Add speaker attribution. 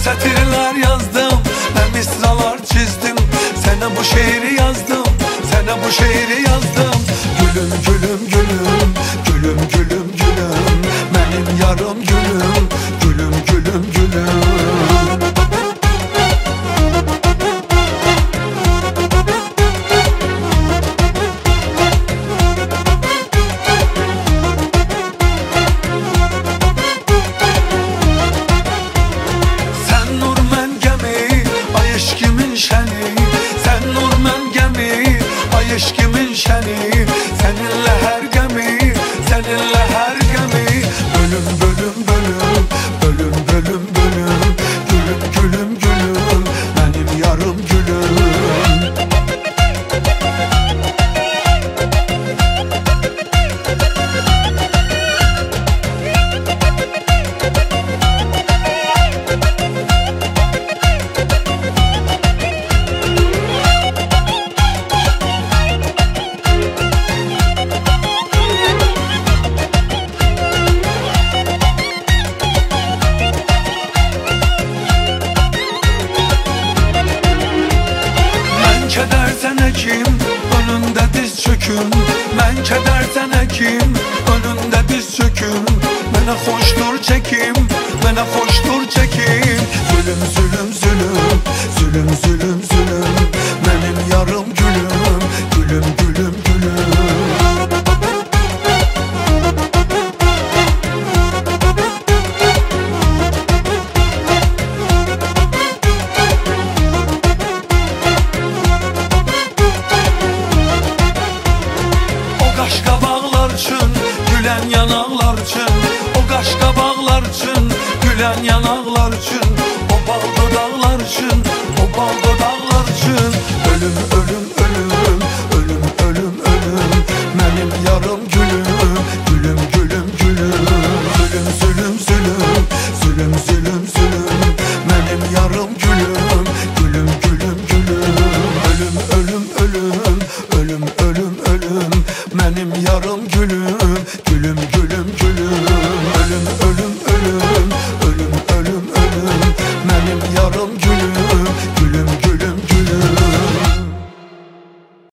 Speaker 1: Satırlar yazdım, ben misralar çizdim. Sana bu şiiri yazdım, sana bu şiiri yazdım. Gülüm gülüm gülüm, gülüm gülüm gülüm, benim yarım gülüm, gülüm gülüm gülüm. Eşkimin şeni, seninle her gemi, seninle her gemi. Bölüm bölüm bölüm, bölüm bölüm bölüm, gülüm gülüm gülüm, benim yarım gülüm. Kedersen hekim, önünde diz çöküm. Ben kedersen hekim, önünde diz çöküm. Bana hoştur çekim, bana hoştur çekim. Zulüm zulüm zulüm, zulüm zulüm zulüm, benim yarım gülüm, gülüm gülüm gülüm. Qaşqa bağlar üçün, gülən yanaqlar üçün. O qaşqa bağlar üçün, gülən yanaqlar üçün. O bal dodaqlar üçün, o bal dodaqlar üçün. Ölüm ölüm ölüm, ölüm ölüm ölüm, mənim yarım gülüm, gülüm gülüm gülüm. Zulüm zulüm zulüm, zulüm zulüm zulüm, mənim yarım gülüm, gülüm gülüm gülüm. Ölüm ölüm ölüm, ölüm ölüm ölüm, benim yarım gülüm, gülüm gülüm.